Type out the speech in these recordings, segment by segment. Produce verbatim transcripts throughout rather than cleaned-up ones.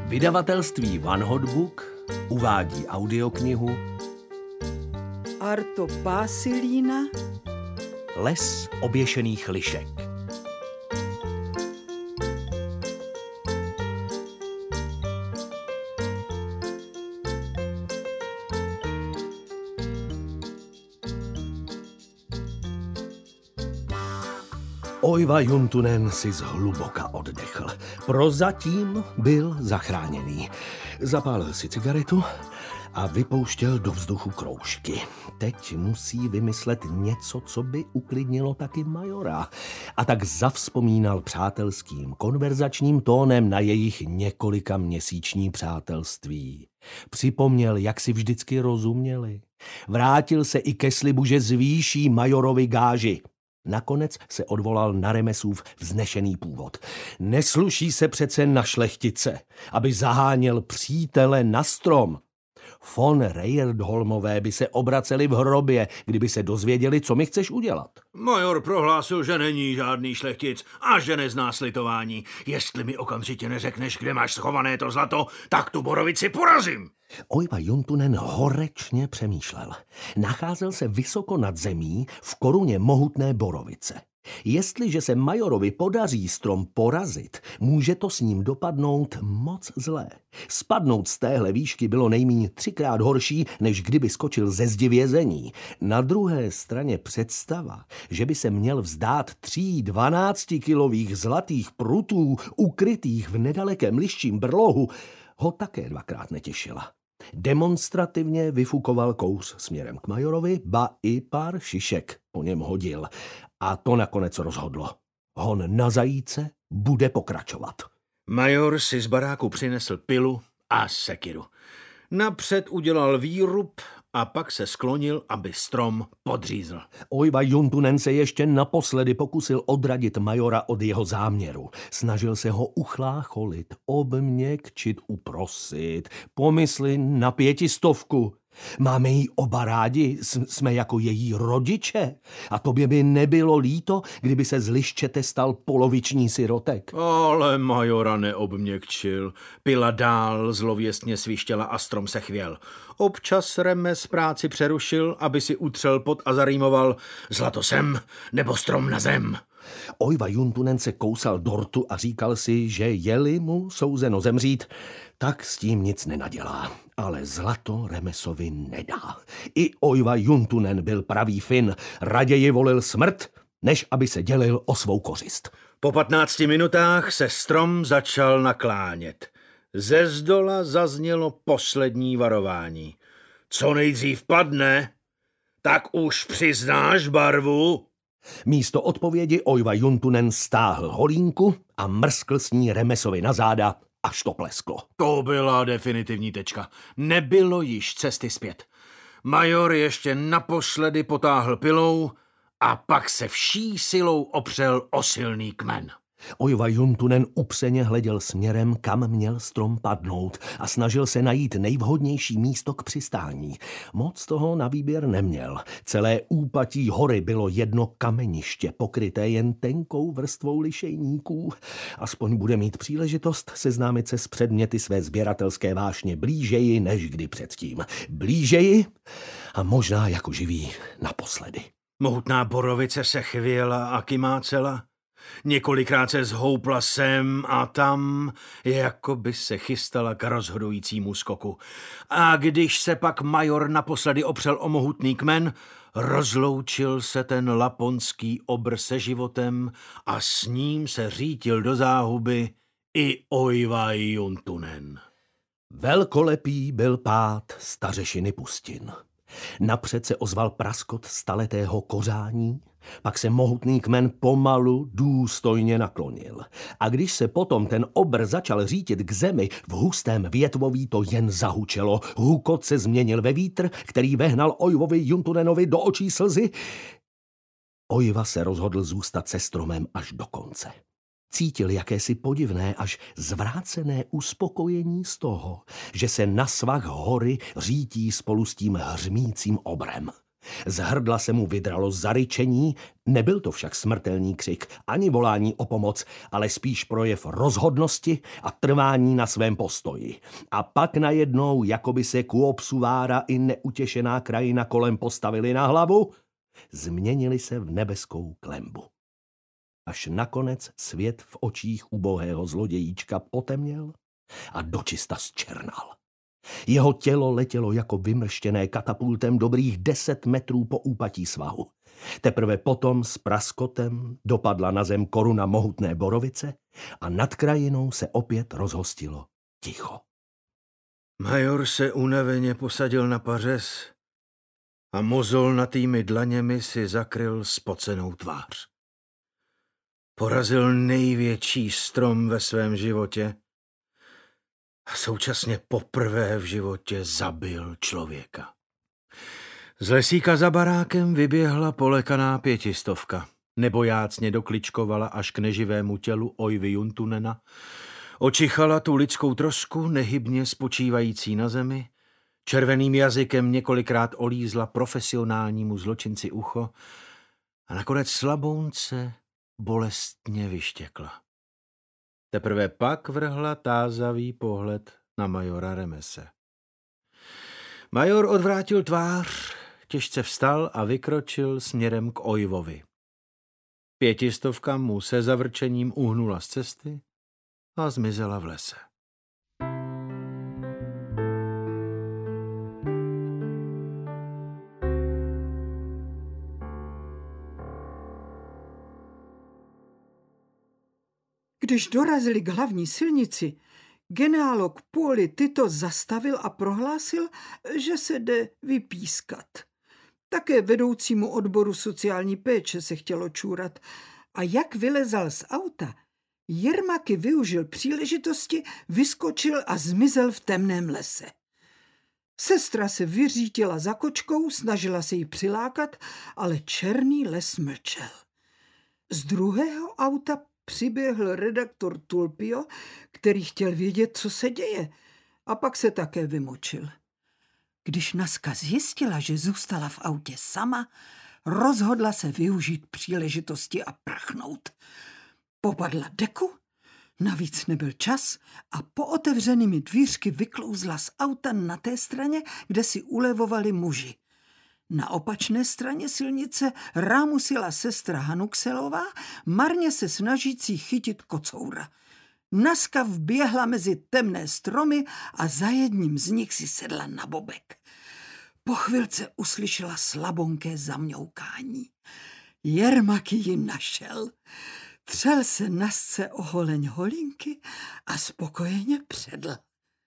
Vydavatelství One Hot Book uvádí audioknihu Arto Pásilína Les oběšených lišek. Oiva Juntunen si zhluboka oddechl. Prozatím byl zachráněný. Zapálil si cigaretu a vypouštěl do vzduchu kroužky. Teď musí vymyslet něco, co by uklidnilo taky majora. A tak zavzpomínal přátelským konverzačním tónem na jejich několika měsíční přátelství. Připomněl, jak si vždycky rozuměli. Vrátil se i ke slibu, že zvýší majorovi gáži. Nakonec se odvolal na Remesův vznešený původ. Nesluší se přece na šlechtice, aby zaháněl přítele na strom. Von Reierholmové by se obraceli v hrobě, kdyby se dozvěděli, co mi chceš udělat. Major prohlásil, že není žádný šlechtic a že nezná slitování. Jestli mi okamžitě neřekneš, kde máš schované to zlato, tak tu borovici porazím. Oiva Juntunen horečně přemýšlel. Nacházel se vysoko nad zemí v koruně mohutné borovice. Jestliže se majorovi podaří strom porazit, může to s ním dopadnout moc zlé. Spadnout z téhle výšky bylo nejméně třikrát horší, než kdyby skočil ze zdi vězení. Na druhé straně představa, že by se měl vzdát tří dvanáctikilových zlatých prutů ukrytých v nedalekém liščím brlohu, ho také dvakrát netěšila. Demonstrativně vyfukoval kous směrem k majorovi, ba i pár šišek po něm hodil. A to nakonec rozhodlo. Hon na zajíce bude pokračovat. Major si z baráku přinesl pilu a sekiru. Napřed udělal výrub a pak se sklonil, aby strom podřízl. Oiva Juntunen se ještě naposledy pokusil odradit majora od jeho záměru. Snažil se ho uchlácholit, obměkčit, uprosit. Pomysli na pětistovku. Máme jí oba rádi, jsme jako její rodiče. A tobě by nebylo líto, kdyby se z liščete stal poloviční sirotek. Ale majora neobměkčil. Pila dál, zlověstně svištěla a strom se chvěl. Občas Remes práci přerušil, aby si utřel pot a zarýmoval zlato sem nebo strom na zem. Oiva Juntunen se kousal dortu a říkal si, že je-li mu souzeno zemřít, tak s tím nic nenadělá. Ale zlato Remesovi nedá. I Oiva Juntunen byl pravý Fin. Raději volil smrt, než aby se dělil o svou kořist. Po patnácti minutách se strom začal naklánět. Ze zdola zaznělo poslední varování. Co nejdřív padne, tak už přiznáš barvu. Místo odpovědi Oiva Juntunen stáhl holínku a mrskl s ní Remesovi na záda, až to plesklo. To byla definitivní tečka. Nebylo již cesty zpět. Major ještě naposledy potáhl pilou a pak se vší silou opřel o silný kmen. Oiva Juntunen upřeně hleděl směrem, kam měl strom padnout a snažil se najít nejvhodnější místo k přistání. Moc toho na výběr neměl. Celé úpatí hory bylo jedno kameniště, pokryté jen tenkou vrstvou lišejníků. Aspoň bude mít příležitost seznámit se s předměty své sběratelské vášně blížeji než kdy předtím. Blížeji a možná jako živý naposledy. Mohutná borovice se chvěla a kymácela. Několikrát se zhoupla sem a tam, jako by se chystala k rozhodujícímu skoku. A když se pak major naposledy opřel o mohutný kmen, rozloučil se ten laponský obr se životem a s ním se řítil do záhuby i Oiva Juntunen. Velkolepý byl pád stařešiny pustin. Napřed se ozval praskot staletého kořání, pak se mohutný kmen pomalu důstojně naklonil. A když se potom ten obr začal řítit k zemi, v hustém větvoví to jen zahučelo. Hukot se změnil ve vítr, který vehnal Oivovi Juntunenovi do očí slzy. Oiva se rozhodl zůstat se stromem až do konce. Cítil jakési podivné až zvrácené uspokojení z toho, že se na svah hory řítí spolu s tím hřmícím obrem. Z hrdla se mu vydralo zaryčení, nebyl to však smrtelný křik, ani volání o pomoc, ale spíš projev rozhodnosti a trvání na svém postoji. A pak najednou, jako by se Kuopsuvára i neutěšená krajina kolem postavili na hlavu, změnili se v nebeskou klembu. Až nakonec svět v očích ubohého zlodějíčka potemněl a dočista zčernal. Jeho tělo letělo jako vymrštěné katapultem dobrých deset metrů po úpatí svahu. Teprve potom s praskotem dopadla na zem koruna mohutné borovice a nad krajinou se opět rozhostilo ticho. Major se unaveně posadil na pařez a mozolnatými dlaněmi si zakryl spocenou tvář. Porazil největší strom ve svém životě a současně poprvé v životě zabil člověka. Z lesíka za barákem vyběhla polekaná pětistovka. Nebojácně dokličkovala až k neživému tělu Oivy Juntunena, očichala tu lidskou trosku, nehybně spočívající na zemi, červeným jazykem několikrát olízla profesionálnímu zločinci ucho a nakonec slabounce bolestně vyštěkla. Teprve pak vrhla tázavý pohled na majora Remese. Major odvrátil tvář, těžce vstal a vykročil směrem k Oivovi. Pětistovka mu se zavrčením uhnula z cesty a zmizela v lese. Když dorazili k hlavní silnici, genealog Puoli Tyto zastavil a prohlásil, že se jde vypískat. Také vedoucímu odboru sociální péče se chtělo čůrat a jak vylezal z auta, Jermaky využil příležitosti, vyskočil a zmizel v temném lese. Sestra se vyřítila za kočkou, snažila se jí přilákat, ale černý les mlčel. Z druhého auta přiběhl redaktor Tulpio, který chtěl vědět, co se děje, a pak se také vymočil. Když Naska zjistila, že zůstala v autě sama, rozhodla se využít příležitosti a prchnout. Popadla deku, navíc nebyl čas a po otevřenými dvířky vyklouzla z auta na té straně, kde si ulevovali muži. Na opačné straně silnice rámusila sestra Hanukselová, marně se snažící chytit kocoura. Naska vběhla mezi temné stromy a za jedním z nich si sedla na bobek. Po chvilce uslyšela slabonké zamňoukání. Jermaky ji našel. Třel se Nasce o holeň holinky a spokojeně předl.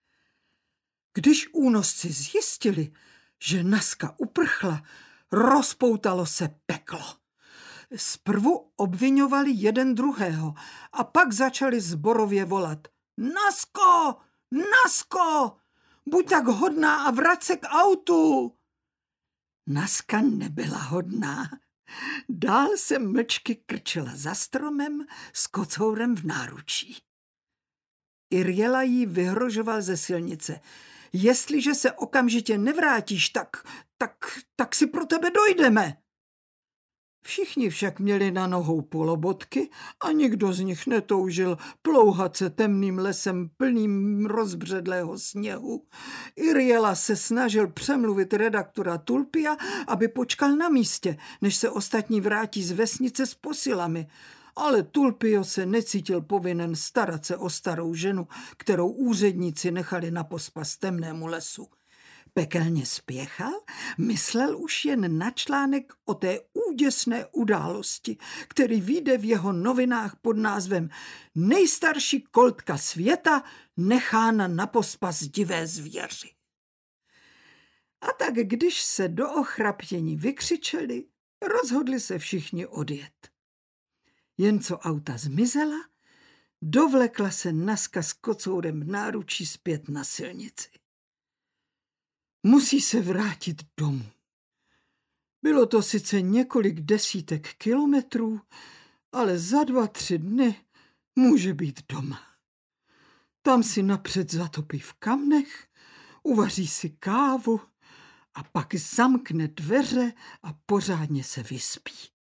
Když únosci zjistili, že Naska uprchla, rozpoutalo se peklo. Zprvu obviňovali jeden druhého a pak začali zborově volat. Nasko! Nasko! Buď tak hodná a vrať se k autu! Naska nebyla hodná. Dál se mlčky krčila za stromem s kocourem v náručí. Irjela jí vyhrožoval ze silnice. Jestliže se okamžitě nevrátíš, tak, tak, tak si pro tebe dojdeme. Všichni však měli na nohou polobotky a nikdo z nich netoužil plouhat se temným lesem plným rozbředlého sněhu. Irjela se snažil přemluvit redaktora Tulpia, aby počkal na místě, než se ostatní vrátí z vesnice s posilami. Ale Tulpio se necítil povinen starat se o starou ženu, kterou úředníci nechali na pospas temnému lesu. Pekelně spěchal, myslel už jen na článek o té úděsné události, který vyjde v jeho novinách pod názvem Nejstarší koltka světa nechána na pospas divé zvěři. A tak když se do ochrapění vykřičeli, rozhodli se všichni odjet. Jen co auta zmizela, dovlekla se Naska s kocourem v náručí zpět na silnici. Musí se vrátit domů. Bylo to sice několik desítek kilometrů, ale za dva, tři dny může být doma. Tam si napřed zatopí v kamnech, uvaří si kávu a pak zamkne dveře a pořádně se vyspí.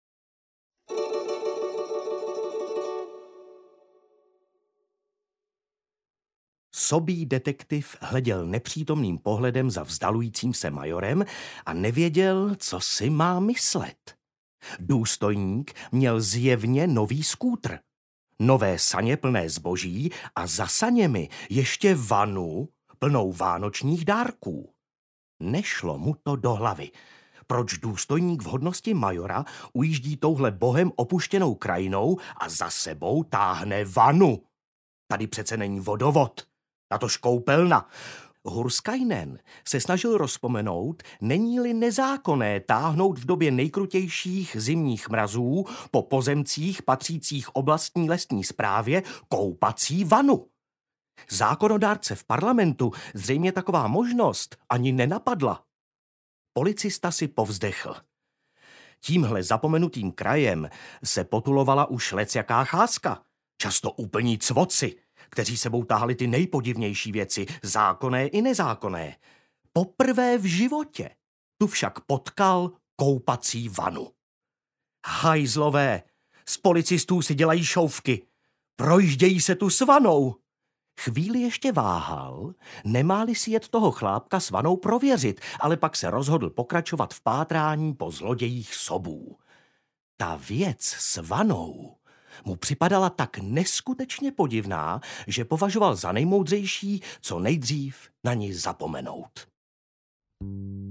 Sobý detektiv hleděl nepřítomným pohledem za vzdalujícím se majorem a nevěděl, co si má myslet. Důstojník měl zjevně nový skútr, nové saně plné zboží a za saněmi ještě vanu plnou vánočních dárků. Nešlo mu to do hlavy. Proč důstojník v hodnosti majora ujíždí touhle bohem opuštěnou krajinou a za sebou táhne vanu? Tady přece není vodovod, natož koupelna. Hurskainen se snažil rozpomenout, není-li nezákonné táhnout v době nejkrutějších zimních mrazů po pozemcích patřících oblastní lesní správě koupací vanu. Zákonodárce v parlamentu zřejmě taková možnost ani nenapadla. Policista si povzdechl. Tímhle zapomenutým krajem se potulovala už lecjaká cházka, často úplní cvoci, kteří sebou táhli ty nejpodivnější věci, zákonné i nezákonné. Poprvé v životě tu však potkal koupací vanu. Hajzlové, z policistů si dělají šouvky, projíždějí se tu s vanou. Chvíli ještě váhal, nemá-li si jet toho chlápka s vanou prověřit, ale pak se rozhodl pokračovat v pátrání po zlodějích sobů. Ta věc s vanou mu připadala tak neskutečně podivná, že považoval za nejmoudřejší co nejdřív na ní zapomenout.